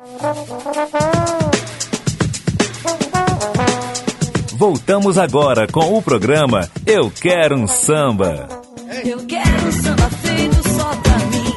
Voltamos agora com o programa Eu Quero um Samba. Eu quero um samba feito só pra mim.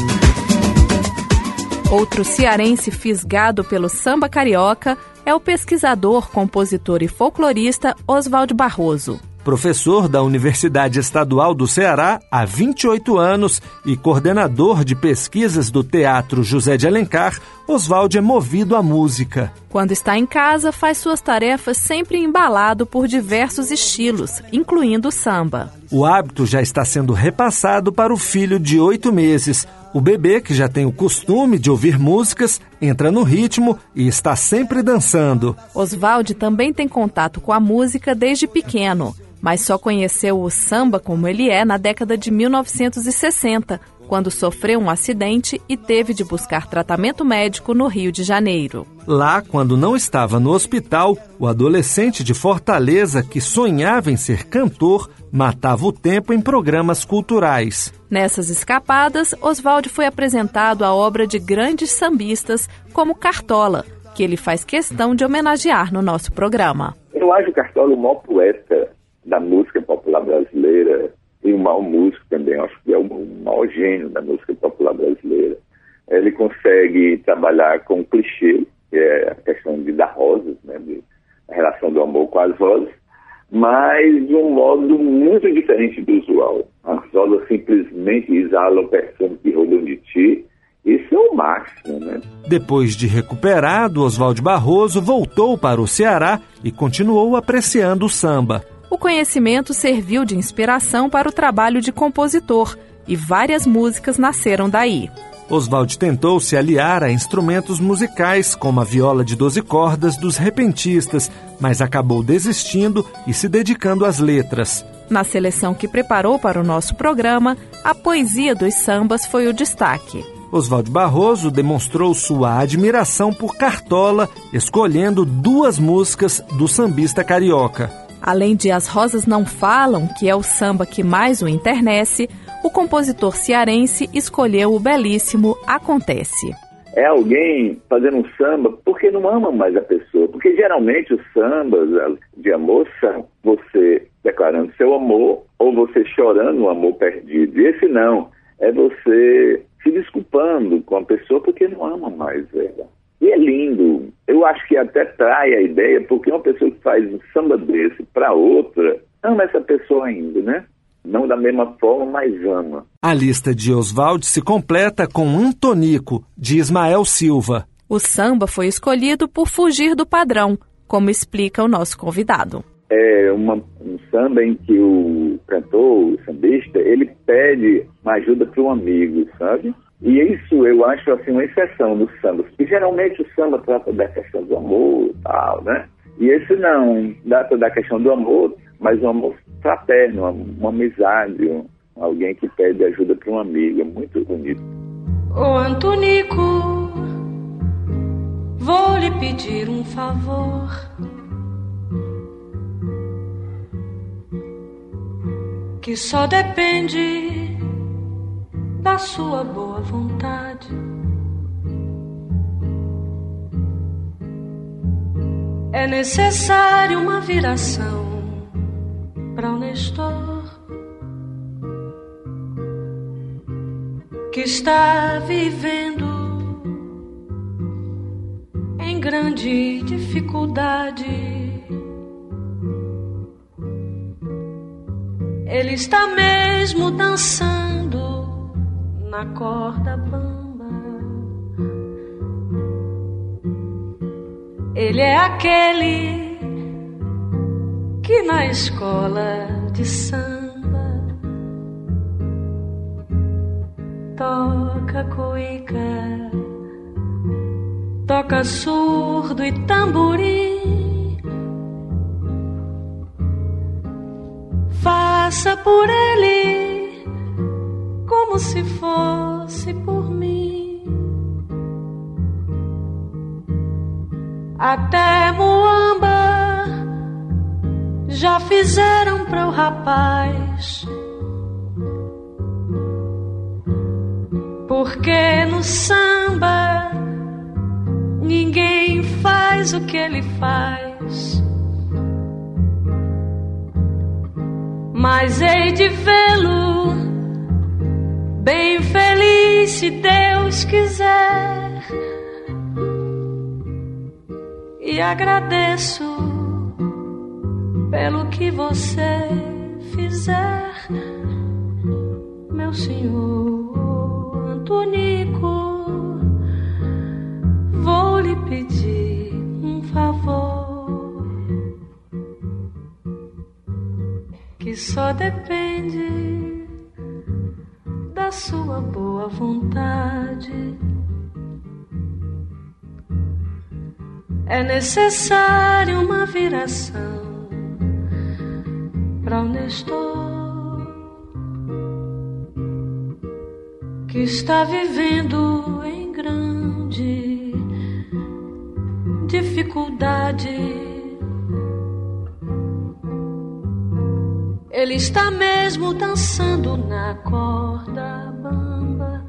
Outro cearense fisgado pelo samba carioca é o pesquisador, compositor e folclorista Oswaldo Barroso. Professor da Universidade Estadual do Ceará há 28 anos e coordenador de pesquisas do Teatro José de Alencar, Oswaldo é movido à música. Quando está em casa, faz suas tarefas sempre embalado por diversos estilos, incluindo o samba. O hábito já está sendo repassado para o filho de 8 meses. O bebê, que já tem o costume de ouvir músicas, entra no ritmo e está sempre dançando. Oswaldo também tem contato com a música desde pequeno, mas só conheceu o samba como ele é na década de 1960, quando sofreu um acidente e teve de buscar tratamento médico no Rio de Janeiro. Lá, quando não estava no hospital, o adolescente de Fortaleza, que sonhava em ser cantor, matava o tempo em programas culturais. Nessas escapadas, Oswaldo foi apresentado à obra de grandes sambistas como Cartola, que ele faz questão de homenagear no nosso programa. Eu acho o Cartola o maior poeta da música popular brasileira e o maior músico também. Acho que é o maior gênio da música popular brasileira. Ele consegue trabalhar com clichê, que é a questão de dar rosas, né, a relação do amor com as rosas, mas de um modo muito diferente do usual. As rosas simplesmente exalam o perfume que rodam de ti. Isso é o máximo, né? Depois de recuperado, Oswaldo Barroso voltou para o Ceará e continuou apreciando o samba. O conhecimento serviu de inspiração para o trabalho de compositor e várias músicas nasceram daí. Oswaldo tentou se aliar a instrumentos musicais, como a viola de 12 cordas dos repentistas, mas acabou desistindo e se dedicando às letras. Na seleção que preparou para o nosso programa, a poesia dos sambas foi o destaque. Oswaldo Barroso demonstrou sua admiração por Cartola, escolhendo 2 músicas do sambista carioca. Além de As Rosas Não Falam, que é o samba que mais o enternece, o compositor cearense escolheu o belíssimo Acontece. É alguém fazendo um samba porque não ama mais a pessoa. Porque geralmente os sambas de amor são você declarando seu amor ou você chorando o amor perdido. E esse não, é você se desculpando com a pessoa porque não ama mais ela. E é lindo. Eu acho que até trai a ideia, porque uma pessoa que faz um samba desse para outra, ama essa pessoa ainda, né? Não da mesma forma, mas ama. A lista de Oswaldo se completa com Antonico, de Ismael Silva. O samba foi escolhido por fugir do padrão, como explica o nosso convidado. É um samba em que o cantor, o sambista, ele pede uma ajuda para um amigo, sabe? E isso eu acho assim uma exceção dos sambas, porque geralmente o samba trata da questão do amor e tal, né? E esse não, trata da questão do amor, mas um amor fraterno, uma amizade, alguém que pede ajuda para um amigo, é muito bonito. Ô Antonico, vou lhe pedir um favor. Que só depende da sua boa vontade. É necessário uma viração para o Nestor, que está vivendo em grande dificuldade. Ele está mesmo dançando na corda bamba. Ele é aquele que na escola de samba toca cuíca, toca surdo e tamborim. Faça por ele como se fosse por mim. Até muamba já fizeram para o rapaz, porque no samba faz o que ele faz, mas hei de vê-lo bem feliz se Deus quiser. E agradeço pelo que você fizer, meu senhor Antonico. Vou lhe pedir um favor que só depende da sua boa vontade. É necessário uma viração para o Nestor, que está vivendo em grande dificuldade. Ele está mesmo dançando na corda bamba.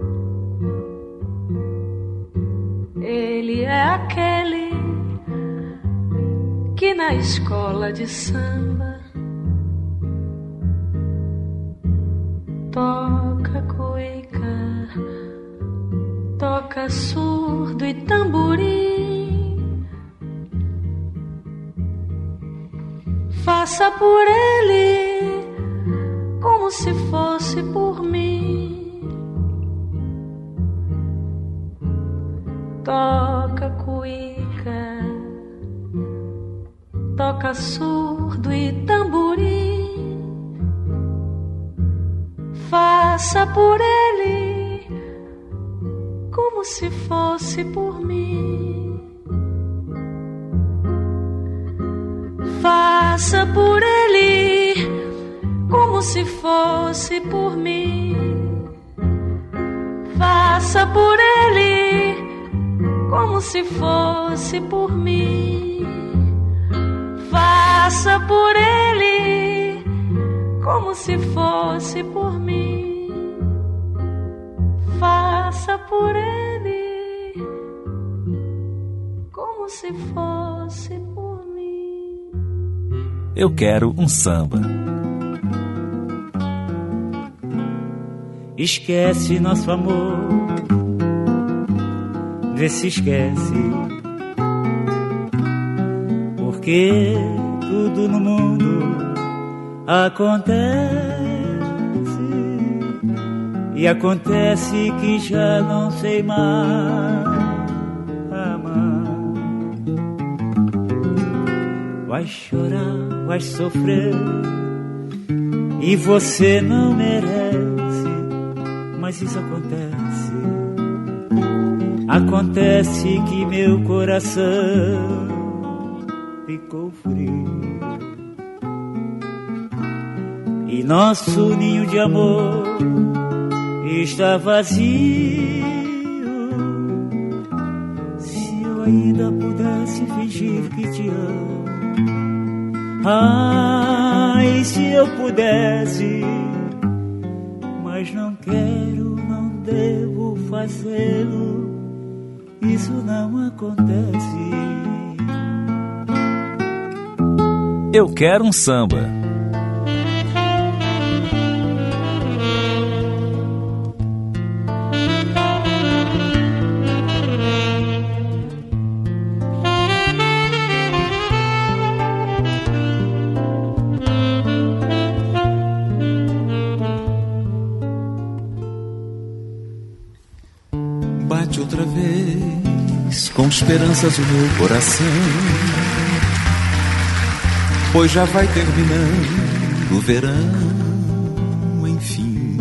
Ele é aquele que na escola de samba toca cuíca, toca surdo e tamborim. Faça por ele como se fosse por mim. Toca cuíca, toca surdo e tamborim. Faça por ele como se fosse por mim. Faça por ele como se fosse por mim. Faça por ele como se fosse por mim. Faça por ele como se fosse por mim. Faça por ele como se fosse por mim. Eu quero um samba. Esquece nosso amor, vê se esquece, porque tudo no mundo acontece, e acontece que já não sei mais amar. Vai chorar, vai sofrer, e você não merece, mas isso acontece. Acontece que meu coração ficou frio, e nosso ninho de amor está vazio. Se eu ainda pudesse fingir que te amo, ai, se eu pudesse, mas não quero, não devo fazê-lo. Isso não acontece. Eu quero um samba. Bate outra vez com esperanças o meu coração, pois já vai terminando o verão, enfim.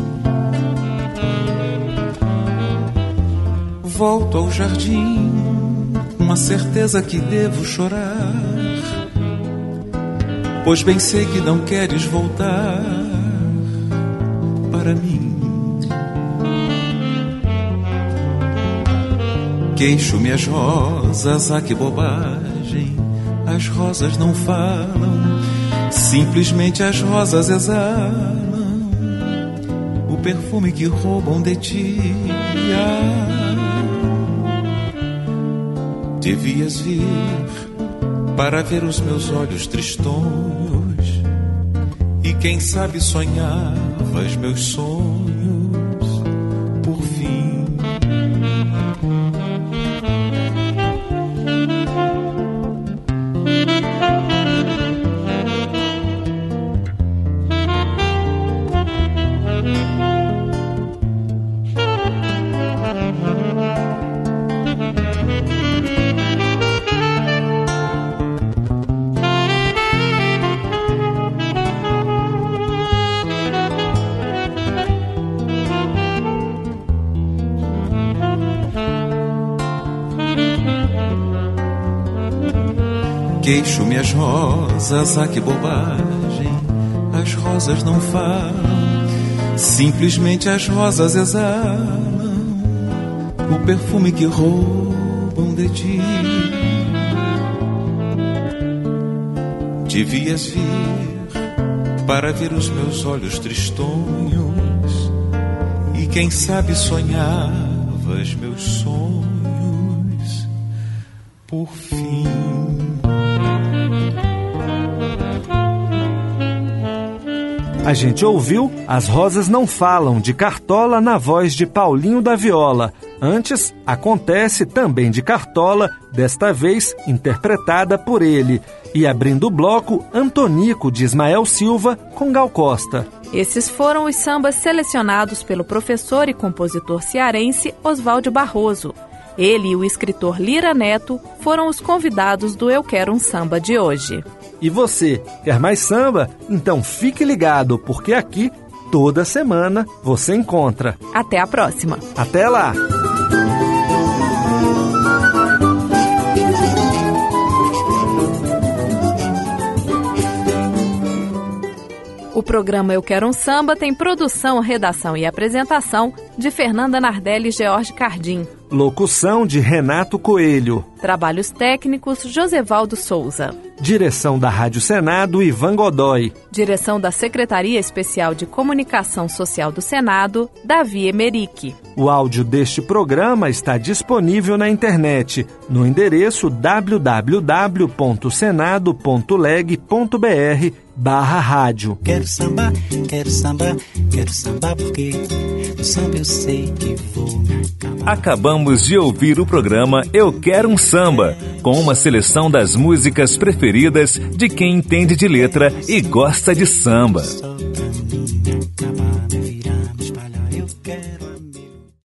Volto ao jardim com a certeza que devo chorar, pois bem sei que não queres voltar para mim. Queixo-me as rosas, ah que bobagem, as rosas não falam, simplesmente as rosas exalam o perfume que roubam de ti. Devias vir para ver os meus olhos tristonhos, e quem sabe sonhavas meus sonhos por fim. Queixo-me as rosas, ah que bobagem, as rosas não falam, simplesmente as rosas exalam o perfume que roubam de ti. Devias vir para ver os meus olhos tristonhos, e quem sabe sonhavas meus sonhos por fim. A gente ouviu As Rosas Não Falam, de Cartola, na voz de Paulinho da Viola. Antes, Acontece, também de Cartola, desta vez interpretada por ele. E abrindo o bloco, Antonico, de Ismael Silva, com Gal Costa. Esses foram os sambas selecionados pelo professor e compositor cearense Oswaldo Barroso. Ele e o escritor Lira Neto foram os convidados do Eu Quero um Samba de hoje. E você, quer mais samba? Então fique ligado, porque aqui, toda semana, você encontra. Até a próxima. Até lá! O programa Eu Quero um Samba tem produção, redação e apresentação de Fernanda Nardelli e George Cardim. Locução de Renato Coelho. Trabalhos técnicos, Josevaldo Souza. Direção da Rádio Senado, Ivan Godoy. Direção da Secretaria Especial de Comunicação Social do Senado, Davi Emerick. O áudio deste programa está disponível na internet, no endereço www.senado.leg.br/rádio. Quero sambar, quero sambar, quero sambar porque no samba eu sei que vou me acabar. Acabamos de ouvir o programa Eu Quero um Samba, com uma seleção das músicas preferidas de quem entende de letra e gosta de samba.